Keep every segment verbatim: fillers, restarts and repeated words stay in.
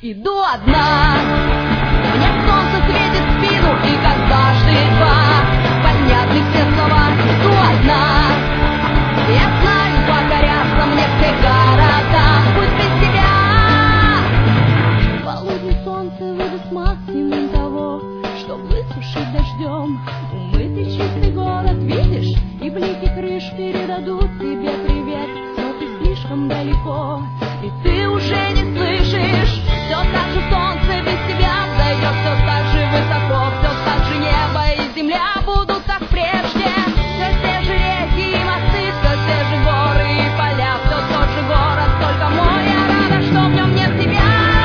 Иду одна, мне солнце светит в спину, и как дважды два понятны все слова. Иду одна, я знаю, покорятся мне все города. Пусть без тебя полудень солнце выдаст максимум того, что высушить дождем умытый чистый город. Видишь, и блики крыш передадут тебе привет, но ты слишком далеко, и ты уже не слышишь. Все так же солнце без тебя взойдет, все так же высоко, все так же небо и земля будут как прежде. Все те же реки и мосты, все те же горы и поля, все тот же город, только мой, я рада, что в нем нет тебя.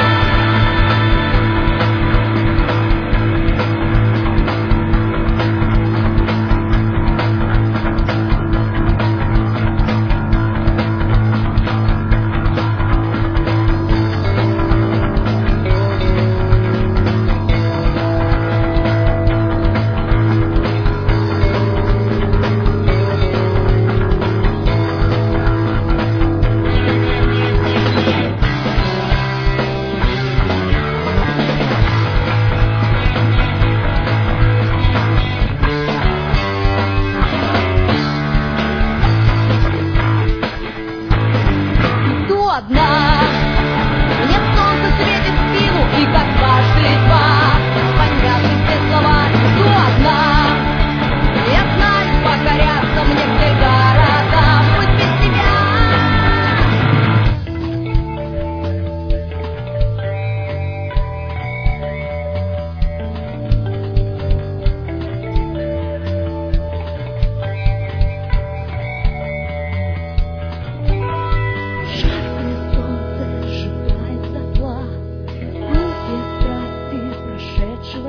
Одна, мне солнце светит в спину, и как дважды два понятны все слова. Иду одна, я знаю, покорятся мне все города. Пусть без тебя.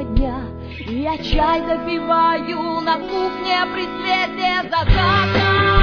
Я чай допиваю на кухне при свете заката.